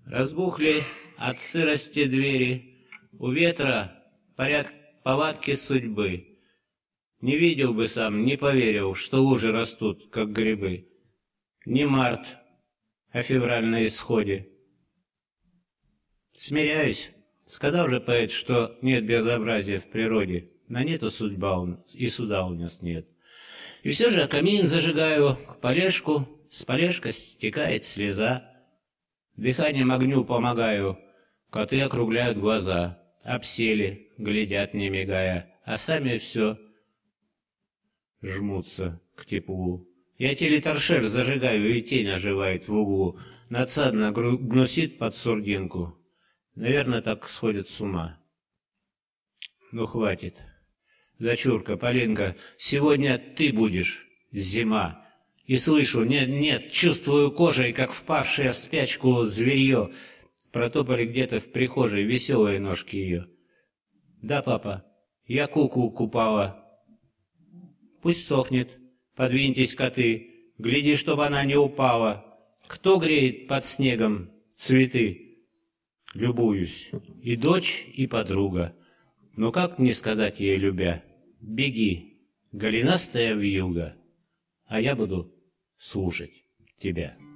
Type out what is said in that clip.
Разбухли от сырости двери, у ветра повадки судьбы. Не видел бы сам, не поверил, что лужи растут, как грибы. Не март, а февраль на исходе. Смиряюсь, сказал же поэт, что нет безобразия в природе, на нету судьба и суда у нас нет. И все же камин зажигаю, полежку, с полежка стекает слеза. Дыханием огню помогаю, коты округляют глаза, обсели, глядят не мигая, а сами все жмутся к теплу. Я телеторшер зажигаю, и тень оживает в углу, надсадно гнусит под сурдинку. Наверное, так сходит с ума. Ну, хватит. Дочурка, Полинка, сегодня ты будешь зима. И слышу, нет, чувствую кожей, как впавшее в спячку зверье. Протопали где-то в прихожей веселые ножки ее. Да, папа, я куклу купала. Пусть сохнет, подвиньтесь, коты, гляди, чтоб она не упала. Кто греет под снегом цветы? Любуюсь, и дочь, и подруга. Но как не сказать ей, любя, беги, голенастая вьюга, а я буду слушать тебя.